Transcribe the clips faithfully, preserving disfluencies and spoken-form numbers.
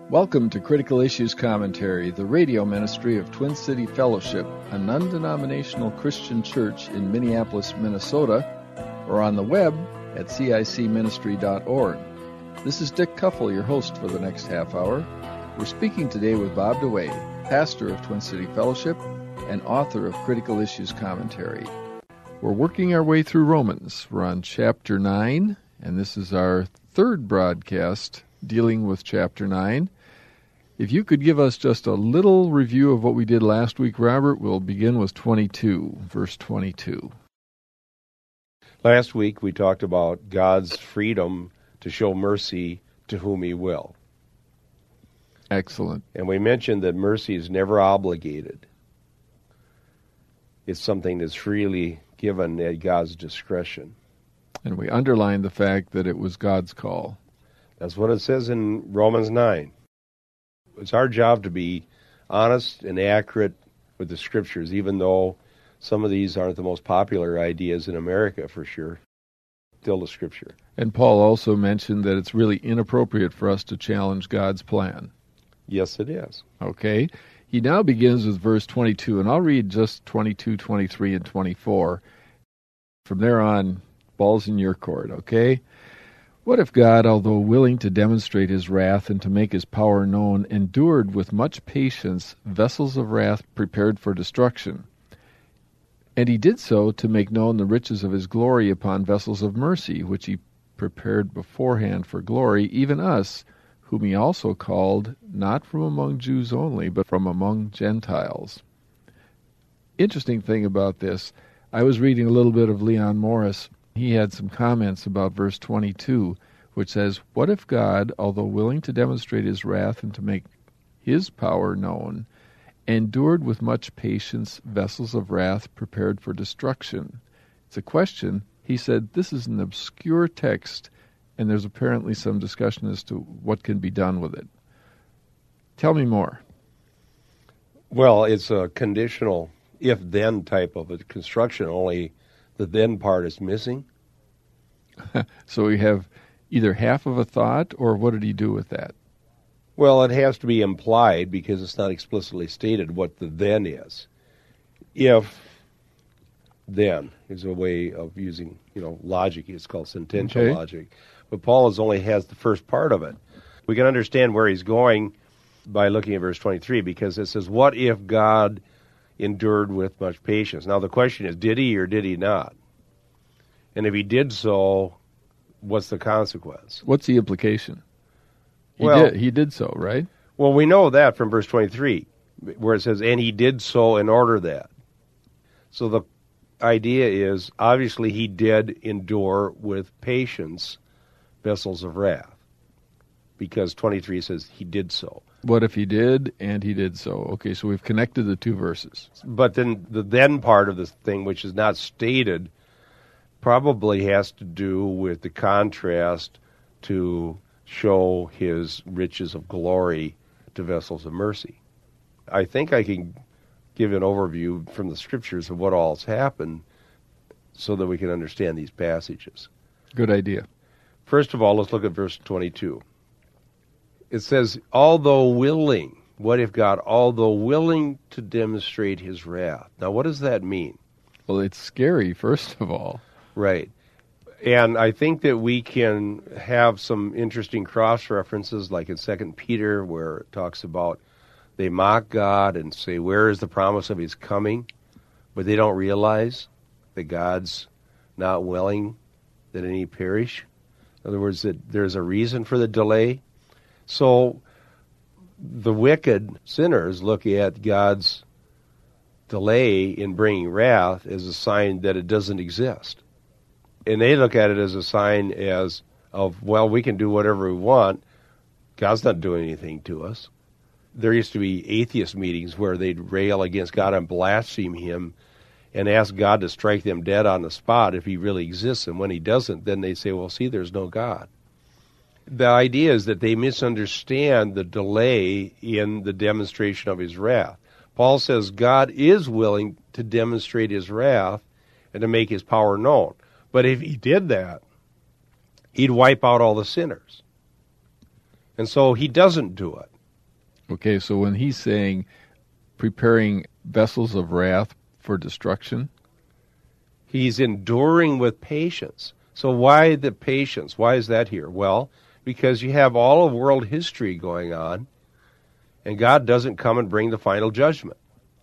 Welcome to Critical Issues Commentary, the radio ministry of Twin City Fellowship, a non-denominational Christian church in Minneapolis, Minnesota, or on the web at C I C ministry dot org. This is Dick Kuffel, your host for the next half hour. We're speaking today with Bob DeWaay, pastor of Twin City Fellowship and author of Critical Issues Commentary. We're working our way through Romans. We're on chapter nine, and this is our third broadcast dealing with chapter nine. If you could give us just a little review of what we did last week, Robert, we'll begin with twenty-two, verse twenty-two. Last week we talked about God's freedom to show mercy to whom he will. Excellent. And we mentioned that mercy is never obligated. It's something that's freely given at God's discretion. And we underlined the fact that it was God's call. That's what it says in Romans nine. It's our job to be honest and accurate with the Scriptures, even though some of these aren't the most popular ideas in America, for sure. Still the Scripture. And Paul also mentioned that it's really inappropriate for us to challenge God's plan. Yes, it is. Okay. He now begins with verse twenty-two, and I'll read just twenty-two, twenty-three, and twenty-four. From there on, ball's in your court, okay? What if God, although willing to demonstrate his wrath and to make his power known, endured with much patience vessels of wrath prepared for destruction? And he did so to make known the riches of his glory upon vessels of mercy, which he prepared beforehand for glory, even us, whom he also called, not from among Jews only, but from among Gentiles. Interesting thing about this, I was reading a little bit of Leon Morris. He had some comments about verse twenty-two, which says, what if God, although willing to demonstrate his wrath and to make his power known, endured with much patience vessels of wrath prepared for destruction? It's a question. He said, this is an obscure text, and there's apparently some discussion as to what can be done with it. Tell me more. Well, it's a conditional if-then type of a construction, only the then part is missing. So we have either half of a thought, or what did he do with that? Well, it has to be implied because it's not explicitly stated what the then is. If, then is a way of using, you know, logic. It's called sentential okay. logic. But Paul is only has the first part of it. We can understand where he's going by looking at verse twenty-three, because it says, what if God endured with much patience? Now the question is, did he or did he not? And if he did so, what's the consequence? What's the implication? He well, did. He did so, right? Well, we know that from verse twenty-three, where it says, and he did so in order that. So the idea is, obviously he did endure with patience vessels of wrath, because twenty-three says he did so. What if he did, and he did so? Okay, so we've connected the two verses. But then the then part of this thing, which is not stated, probably has to do with the contrast to show his riches of glory to vessels of mercy. I think I can give an overview from the Scriptures of what all has happened so that we can understand these passages. Good idea. First of all, let's look at verse twenty-two. It says, although willing, what if God, although willing to demonstrate his wrath? Now, what does that mean? Well, it's scary, first of all. Right. And I think that we can have some interesting cross-references, like in Second Peter, where it talks about they mock God and say, where is the promise of his coming? But they don't realize that God's not willing that any perish. In other words, that there's a reason for the delay. So the wicked sinners look at God's delay in bringing wrath as a sign that it doesn't exist. And they look at it as a sign as of, well, we can do whatever we want. God's not doing anything to us. There used to be atheist meetings where they'd rail against God and blaspheme him and ask God to strike them dead on the spot if he really exists. And when he doesn't, then they say, well, see, there's no God. The idea is that they misunderstand the delay in the demonstration of his wrath. Paul says God is willing to demonstrate his wrath and to make his power known. But if he did that, he'd wipe out all the sinners. And so he doesn't do it. Okay, so when he's saying preparing vessels of wrath for destruction, he's enduring with patience. So why the patience? Why is that here? Well, because you have all of world history going on, and God doesn't come and bring the final judgment.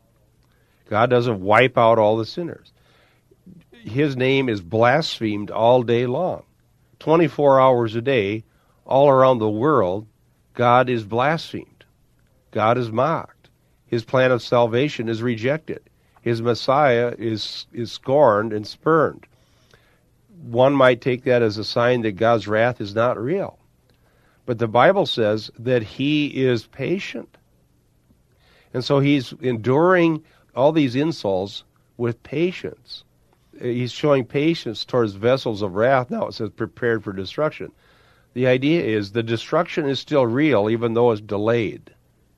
God doesn't wipe out all the sinners. His name is blasphemed all day long. twenty-four hours a day, all around the world, God is blasphemed. God is mocked. His plan of salvation is rejected. His Messiah is, is scorned and spurned. One might take that as a sign that God's wrath is not real. But the Bible says that he is patient. And so he's enduring all these insults with patience. He's showing patience towards vessels of wrath. Now it says prepared for destruction. The idea is the destruction is still real, even though it's delayed.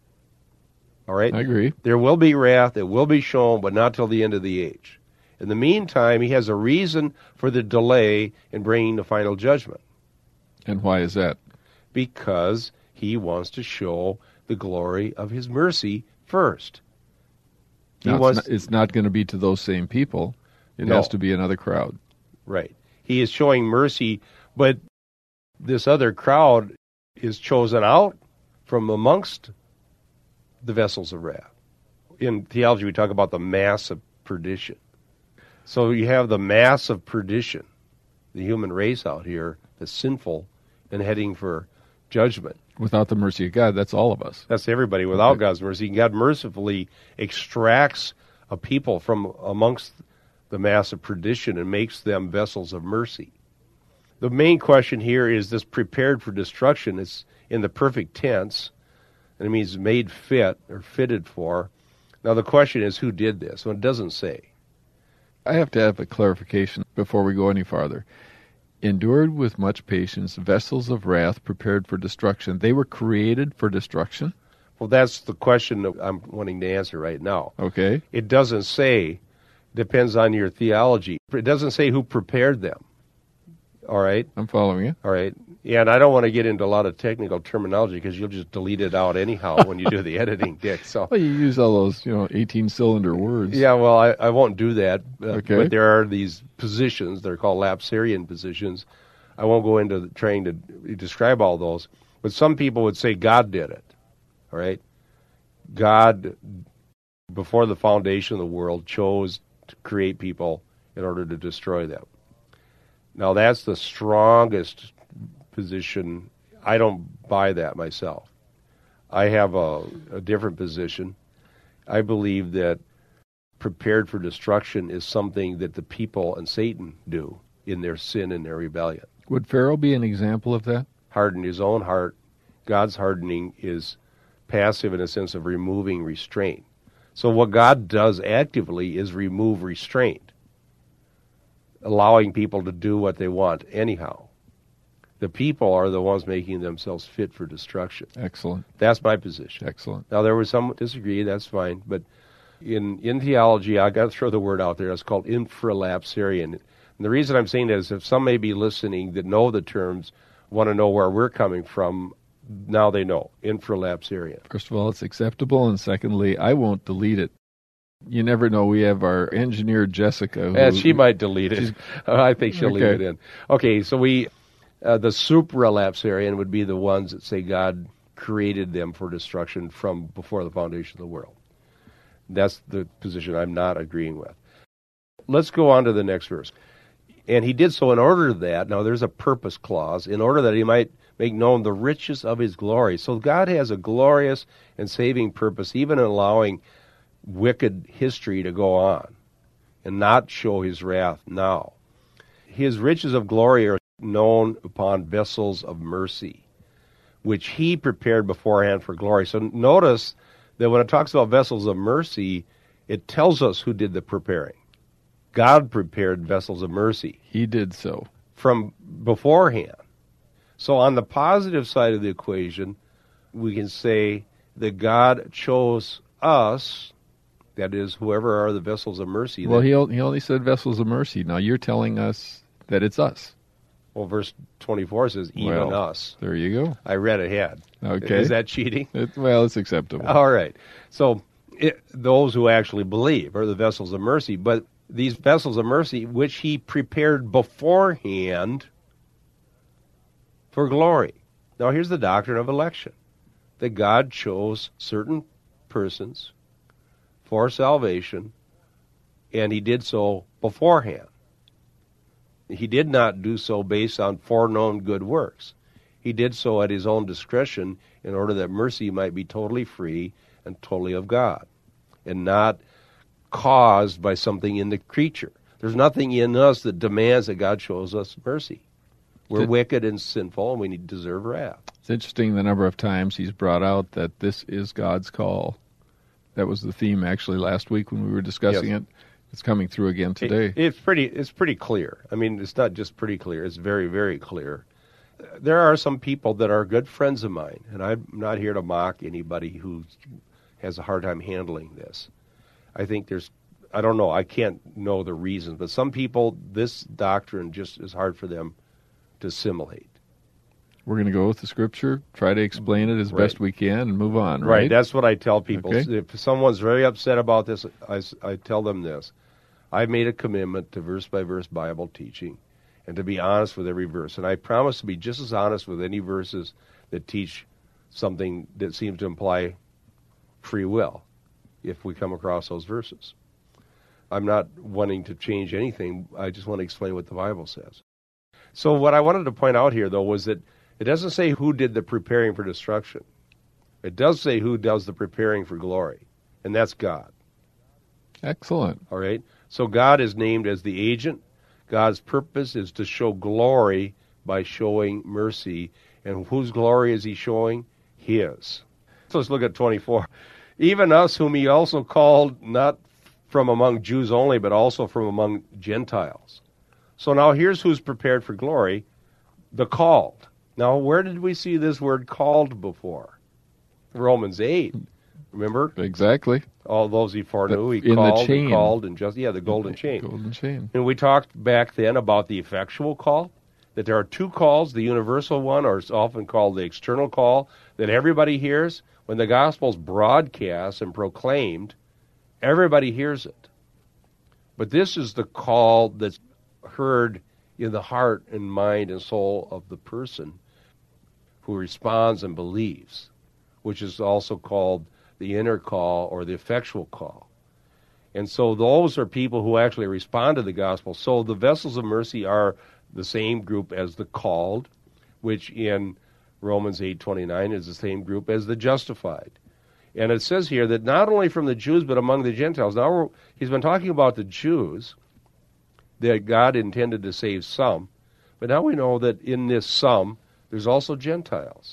All right? I agree. There will be wrath. It will be shown, but not till the end of the age. In the meantime, he has a reason for the delay in bringing the final judgment. And why is that? Because he wants to show the glory of his mercy first. He Now, wants, it's not, it's not going to be to those same people. It No. has to be another crowd. Right. He is showing mercy, but this other crowd is chosen out from amongst the vessels of wrath. In theology, we talk about the mass of perdition. So you have the mass of perdition, the human race out here that's sinful and heading for judgment. Without the mercy of God, that's all of us. That's everybody without Okay. God's mercy. God mercifully extracts a people from amongst the mass of perdition and makes them vessels of mercy. The main question here is this prepared for destruction. It's in the perfect tense, and it means made fit or fitted for. Now the question is, who did this? Well, it doesn't say. I have to have a clarification before we go any farther. Endured with much patience, vessels of wrath prepared for destruction. They were created for destruction? Well, that's the question that I'm wanting to answer right now. Okay. It doesn't say, depends on your theology. It doesn't say who prepared them. All right? I'm following you. All right. Yeah, and I don't want to get into a lot of technical terminology because you'll just delete it out anyhow when you do the editing, Dick. So, Well, you use all those, you know, eighteen-cylinder words. yeah, well, I, I won't do that. Uh, Okay. But there are these positions. They're called lapsarian positions. I won't go into trying to describe all those. But some people would say God did it. All right? God, before the foundation of the world, chose to create people in order to destroy them. Now, that's the strongest position. I don't buy that myself. I have a, a different position. I believe that prepared for destruction is something that the people and Satan do in their sin and their rebellion. Would Pharaoh be an example of that? Harden his own heart. God's hardening is passive in a sense of removing restraint. So what God does actively is remove restraint, allowing people to do what they want anyhow. The people are the ones making themselves fit for destruction. Excellent. That's my position. Excellent. Now, there was some disagree, that's fine, but in in theology, I got to throw the word out there, it's called infralapsarian. And the reason I'm saying that is if some may be listening that know the terms, want to know where we're coming from, now they know, infralapsarian. First of all, it's acceptable, and secondly, I won't delete it. You never know. We have our engineer, Jessica. Who, And she might delete it. I think she'll leave Okay. it in. Okay, so we, uh, the supralapsarian would be the ones that say God created them for destruction from before the foundation of the world. That's the position I'm not agreeing with. Let's go on to the next verse. And he did so in order that, now there's a purpose clause, in order that he might make known the riches of his glory. So God has a glorious and saving purpose, even in allowing wicked history to go on and not show his wrath now. His riches of glory are known upon vessels of mercy, which he prepared beforehand for glory. So notice that when it talks about vessels of mercy, it tells us who did the preparing. God prepared vessels of mercy He did so. from beforehand. So on the positive side of the equation, we can say that God chose us, that is, whoever are the vessels of mercy. Well, that, he, o- he only said vessels of mercy. Now you're telling us that it's us. Well, verse twenty-four says, even Well, us. There you go. I read ahead. Okay. Is that cheating? It, well, it's acceptable. All right. So it, those who actually believe are the vessels of mercy, but these vessels of mercy, which he prepared beforehand for glory. Now, here's the doctrine of election, that God chose certain persons for salvation, and he did so beforehand. He did not do so based on foreknown good works. He did so at his own discretion in order that mercy might be totally free and totally of God, and not caused by something in the creature. There's nothing in us that demands that God shows us mercy. We're Did, wicked and sinful, and we need deserve wrath. It's interesting the number of times he's brought out that this is God's call. That was the theme actually last week when we were discussing Yes. it. It's coming through again today. It, it's pretty. It's pretty clear. I mean, it's not just pretty clear. It's very, very clear. There are some people that are good friends of mine, and I'm not here to mock anybody who has a hard time handling this. I think there's, I don't know, I can't know the reasons, but some people, this doctrine just is hard for them to assimilate. We're going to go with the scripture, try to explain it as Right. best we can, and move on, Right, right? that's what I tell people. Okay. If someone's very upset about this, I, I tell them this. I've made a commitment to verse-by-verse Bible teaching and to be honest with every verse. And I promise to be just as honest with any verses that teach something that seems to imply free will if we come across those verses. I'm not wanting to change anything. I just want to explain what the Bible says. So what I wanted to point out here, though, was that it doesn't say who did the preparing for destruction. It does say who does the preparing for glory, and that's God. Excellent. All right? So God is named as the agent. God's purpose is to show glory by showing mercy. And whose glory is he showing? His. So let's look at twenty-four. Even us whom he also called, not from among Jews only, but also from among Gentiles. So now here's who's prepared for glory, the called. Now, where did we see this word called before? Romans eight. Remember? Exactly. All those he foreknew, he In the called, chain. and called, and just, yeah, the golden chain. Golden chain. And we talked back then about the effectual call, that there are two calls, the universal one, or it's often called the external call, that everybody hears. When the gospel's broadcast and proclaimed, everybody hears it. But this is the call that's heard in the heart and mind and soul of the person who responds and believes, which is also called the inner call or the effectual call. And so those are people who actually respond to the gospel. So the vessels of mercy are the same group as the called, which in Romans eight twenty-nine is the same group as the justified. And it says here that not only from the Jews but among the Gentiles. Now we're, he's been talking about the Jews, that God intended to save some. But now we know that in this some, there's also Gentiles.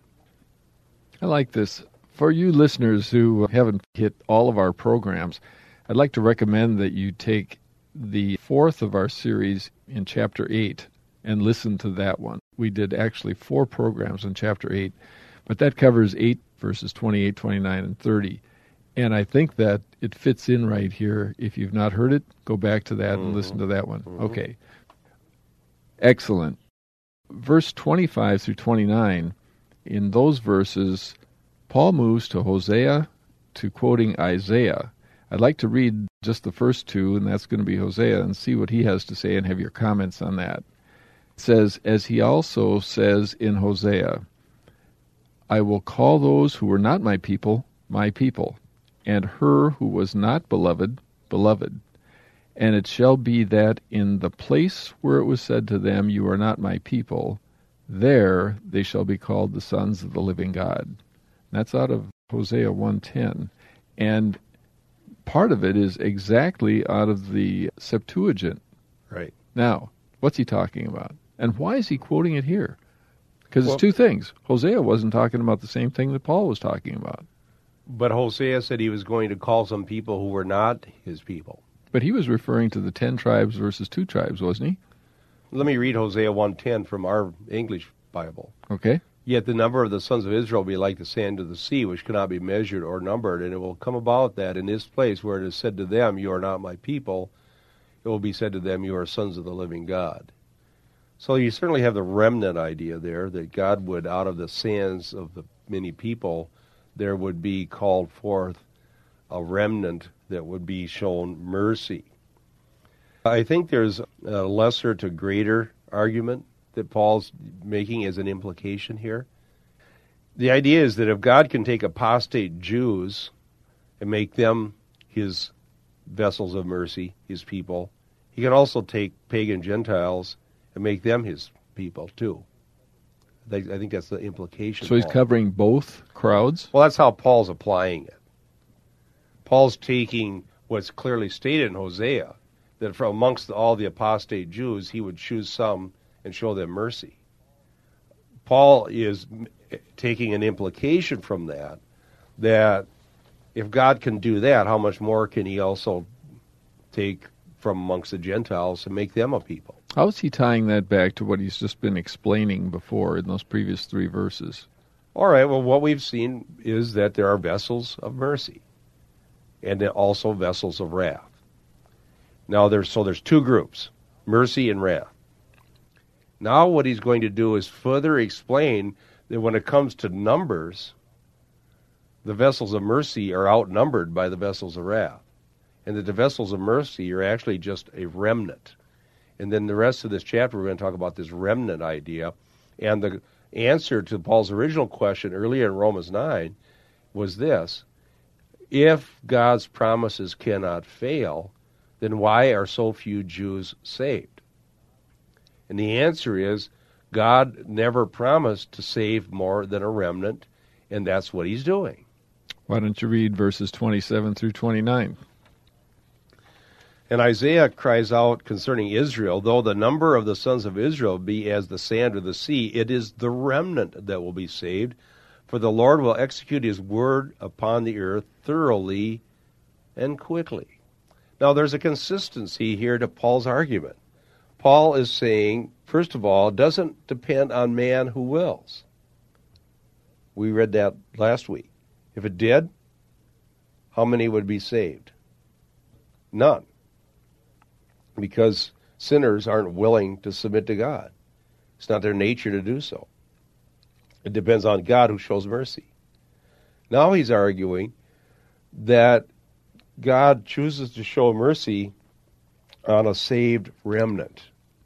I like this. For you listeners who haven't hit all of our programs, I'd like to recommend that you take the fourth of our series in Chapter eight and listen to that one. We did actually four programs in Chapter eight, but that covers eight verses twenty-eight, twenty-nine, and thirty. And I think that it fits in right here. If you've not heard it, go back to that mm-hmm. and listen to that one. Mm-hmm. Okay. Excellent. Verse twenty-five through twenty-nine, in those verses, Paul moves to Hosea to quoting Isaiah. I'd like to read just the first two, and that's going to be Hosea, and see what he has to say and have your comments on that. It says, as he also says in Hosea, I will call those who were not my people, my people, and her who was not beloved, beloved. And it shall be that in the place where it was said to them, you are not my people, there they shall be called the sons of the living God. That's out of Hosea one ten. And part of it is exactly out of the Septuagint. Right. Now, what's he talking about? And why is he quoting it here? Because well, it's two things. Hosea wasn't talking about the same thing that Paul was talking about. But Hosea said he was going to call some people who were not his people. But he was referring to the ten tribes versus two tribes, wasn't he? Let me read Hosea one ten from our English Bible. Okay. Yet the number of the sons of Israel will be like the sand of the sea, which cannot be measured or numbered. And it will come about that in this place where it is said to them, you are not my people, it will be said to them, you are sons of the living God. So you certainly have the remnant idea there, that God would, out of the sins of the many people, there would be called forth a remnant that would be shown mercy. I think there's a lesser to greater argument that Paul's making as an implication here. The idea is that if God can take apostate Jews and make them his vessels of mercy, his people, he can also take pagan Gentiles and make them his people too. I think that's the implication. So he's Paul. covering both crowds? Well, that's how Paul's applying it. Paul's taking what's clearly stated in Hosea, that from amongst all the apostate Jews, he would choose some and show them mercy. Paul is taking an implication from that, that if God can do that, how much more can he also take from amongst the Gentiles and make them a people? How is he tying that back to what he's just been explaining before in those previous three verses? All right, well, what we've seen is that there are vessels of mercy and also vessels of wrath. Now, there's so there's two groups, mercy and wrath. Now what he's going to do is further explain that when it comes to numbers, the vessels of mercy are outnumbered by the vessels of wrath, and that the vessels of mercy are actually just a remnant. And then the rest of this chapter, we're going to talk about this remnant idea. And the answer to Paul's original question earlier in Romans nine was this: if God's promises cannot fail, then why are so few Jews saved? And the answer is, God never promised to save more than a remnant, and that's what he's doing. Why don't you read verses twenty-seven through twenty-nine? And Isaiah cries out concerning Israel, though the number of the sons of Israel be as the sand of the sea, it is the remnant that will be saved, for the Lord will execute his word upon the earth thoroughly and quickly. Now, there's a consistency here to Paul's argument. Paul is saying, first of all, it doesn't depend on man who wills. We read that last week. If it did, how many would be saved? None. Because sinners aren't willing to submit to God. It's not their nature to do so. It depends on God who shows mercy. Now he's arguing that God chooses to show mercy on a saved remnant,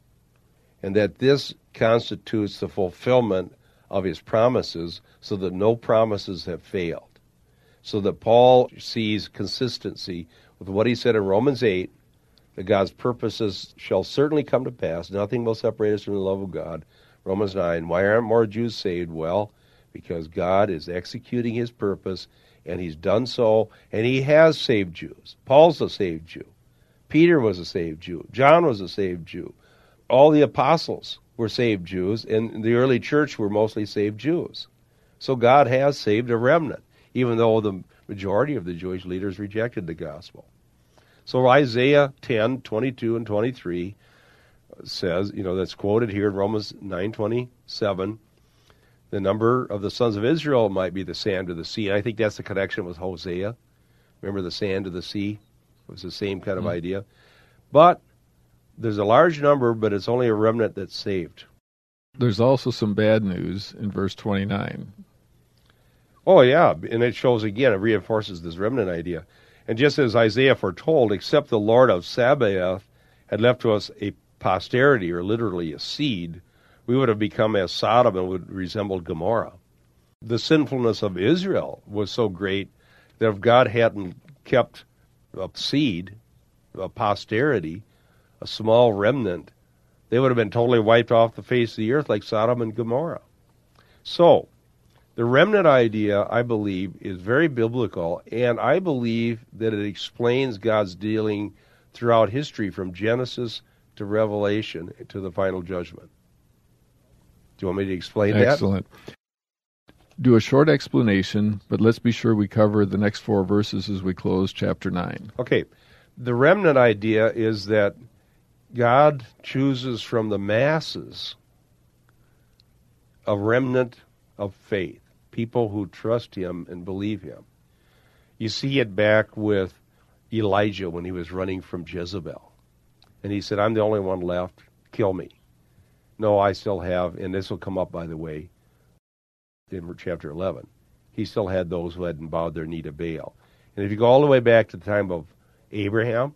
and that this constitutes the fulfillment of his promises, so that no promises have failed. So that Paul sees consistency with what he said in Romans eight, that God's purposes shall certainly come to pass. Nothing will separate us from the love of God. Romans nine, why aren't more Jews saved? Well, because God is executing his purpose, and he's done so, and he has saved Jews. Paul's a saved Jew. Peter was a saved Jew. John was a saved Jew. All the apostles were saved Jews, and the early church were mostly saved Jews. So God has saved a remnant, even though the majority of the Jewish leaders rejected the gospel. So Isaiah ten, twenty-two and twenty-three says, you know, that's quoted here in Romans nine twenty-seven, the number of the sons of Israel might be the sand of the sea. And I think that's the connection with Hosea. Remember the sand of the sea? It was the same kind of mm-hmm. idea. But there's a large number, but it's only a remnant that's saved. There's also some bad news in verse twenty-nine. Oh, yeah, and it shows again, it reinforces this remnant idea. And just as Isaiah foretold, except the Lord of Sabaoth had left to us a posterity, or literally a seed, we would have become as Sodom and would resemble Gomorrah. The sinfulness of Israel was so great that if God hadn't kept a seed, a posterity, a small remnant, they would have been totally wiped off the face of the earth like Sodom and Gomorrah. So, the remnant idea, I believe, is very biblical, and I believe that it explains God's dealing throughout history from Genesis to Revelation to the final judgment. Do you want me to explain that? Excellent. Do a short explanation, but let's be sure we cover the next four verses as we close chapter nine. Okay. The remnant idea is that God chooses from the masses a remnant of faith, people who trust him and believe him. You see it back with Elijah when he was running from Jezebel. And he said, I'm the only one left, kill me. No, I still have, and this will come up, by the way, in chapter eleven. He still had those who hadn't bowed their knee to Baal. And if you go all the way back to the time of Abraham,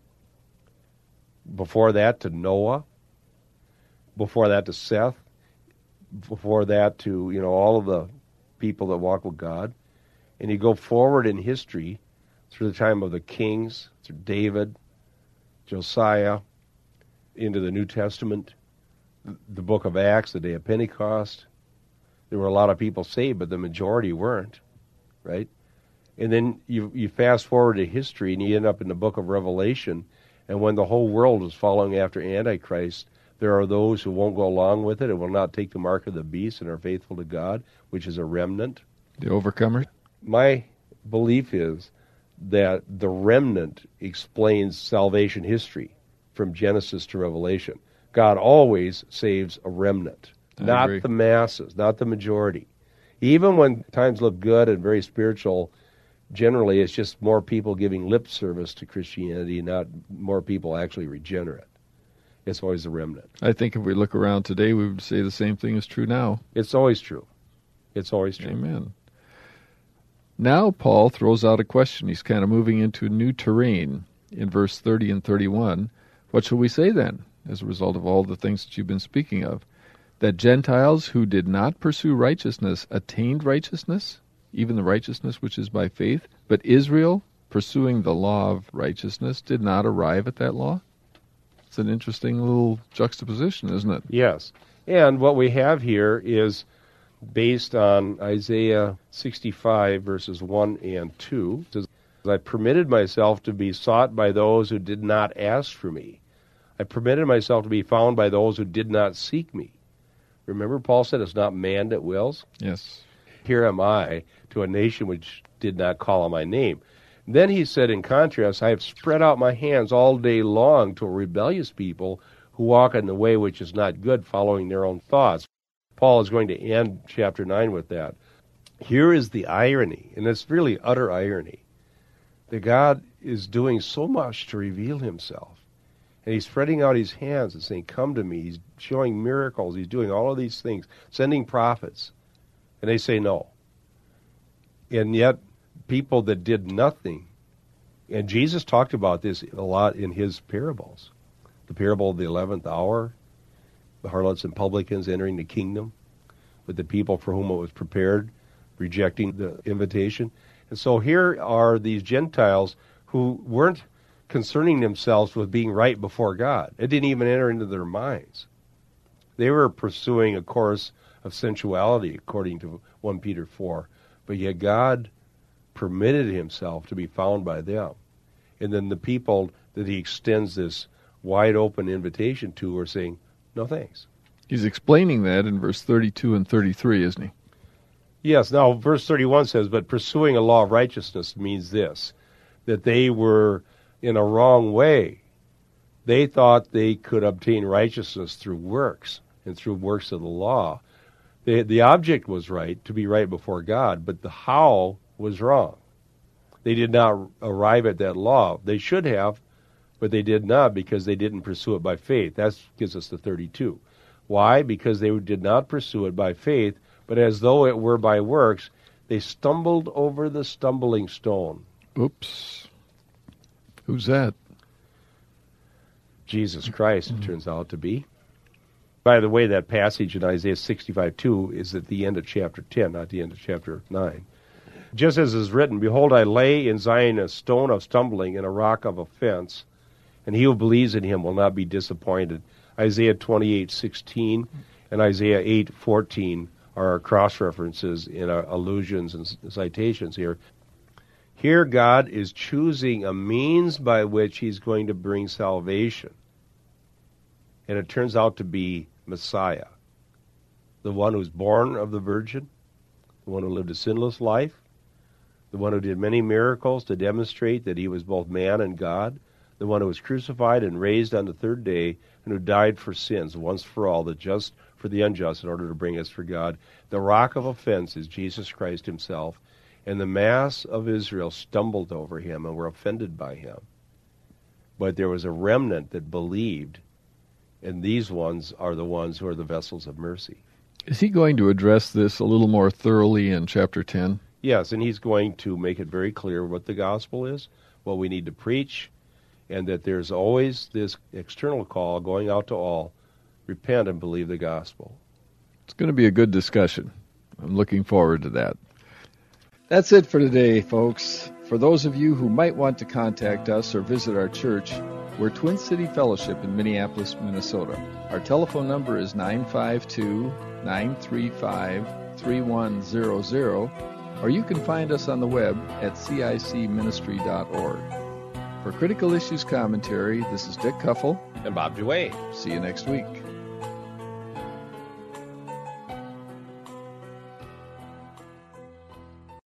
before that to Noah, before that to Seth, before that to, you know, all of the people that walk with God, and you go forward in history through the time of the kings, through David, Josiah, into the New Testament, the book of Acts, the day of Pentecost. There were a lot of people saved, but the majority weren't, right? And then you you fast forward to history, and you end up in the book of Revelation, and when the whole world is following after Antichrist, there are those who won't go along with it and will not take the mark of the beast and are faithful to God, which is a remnant. The overcomers? My belief is that the remnant explains salvation history from Genesis to Revelation. God always saves a remnant, I not agree. the masses, not the majority. Even when times look good and very spiritual, generally it's just more people giving lip service to Christianity, not more people actually regenerate. It's always a remnant. I think if we look around today, we would say the same thing is true now. It's always true. It's always true. Amen. Now Paul throws out a question. He's kind of moving into new terrain in verse thirty and thirty-one. What shall we say then, as a result of all the things that you've been speaking of? That Gentiles who did not pursue righteousness attained righteousness, even the righteousness which is by faith, but Israel, pursuing the law of righteousness, did not arrive at that law? It's an interesting little juxtaposition, isn't it? Yes. And what we have here is based on Isaiah sixty-five, verses one and two. It says, I permitted myself to be sought by those who did not ask for me. I permitted myself to be found by those who did not seek me. Remember, Paul said, it's not man that wills. Yes. Here am I to a nation which did not call on my name. Then he said, in contrast, I have spread out my hands all day long to a rebellious people who walk in the way which is not good, following their own thoughts. Paul is going to end chapter nine with that. Here is the irony, and it's really utter irony, that God is doing so much to reveal himself. And he's spreading out his hands and saying, come to me. He's showing miracles. He's doing all of these things, sending prophets. And they say no. And yet, people that did nothing, and Jesus talked about this a lot in his parables. The parable of the eleventh hour, the harlots and publicans entering the kingdom, with the people for whom it was prepared, rejecting the invitation. And so here are these Gentiles who weren't concerning themselves with being right before God. It didn't even enter into their minds. They were pursuing a course of sensuality, according to First Peter four. But yet God permitted himself to be found by them. And then the people that he extends this wide open invitation to are saying, no thanks. He's explaining that in verse thirty-two and thirty-three, isn't he? Yes. Now, verse thirty-one says, but pursuing a law of righteousness means this, that they were in a wrong way. They thought they could obtain righteousness through works and through works of the law. The, the object was right, to be right before God, but the how was wrong. They did not arrive at that law. They should have, but they did not because they didn't pursue it by faith. That gives us the thirty-two. Why? Because they did not pursue it by faith, but as though it were by works, they stumbled over the stumbling stone. Oops. Who's that? Jesus Christ, it turns out to be. By the way, that passage in Isaiah sixty-five two is at the end of chapter ten, not the end of chapter nine. Just as is written, behold, I lay in Zion a stone of stumbling and a rock of offense, and he who believes in him will not be disappointed. Isaiah twenty-eight sixteen and Isaiah eight fourteen are our cross-references in our allusions and citations here. Here God is choosing a means by which he's going to bring salvation. And it turns out to be Messiah, the one who's born of the Virgin, the one who lived a sinless life, the one who did many miracles to demonstrate that he was both man and God, the one who was crucified and raised on the third day, and who died for sins once for all, the just for the unjust, in order to bring us for God. The rock of offense is Jesus Christ himself, and the mass of Israel stumbled over him and were offended by him. But there was a remnant that believed, And these ones are the ones who are the vessels of mercy. Is he going to address this a little more thoroughly in chapter ten? Yes, and he's going to make it very clear what the gospel is, what we need to preach, and that there's always this external call going out to all, repent and believe the gospel. It's going to be a good discussion. I'm looking forward to that. That's it for today, folks. For those of you who might want to contact us or visit our church, we're Twin City Fellowship in Minneapolis, Minnesota. Our telephone number is nine five two, nine three five, three one zero zero, or you can find us on the web at c i c ministry dot org. For Critical Issues Commentary, this is Dick Kuffel. And Bob DeWay. See you next week.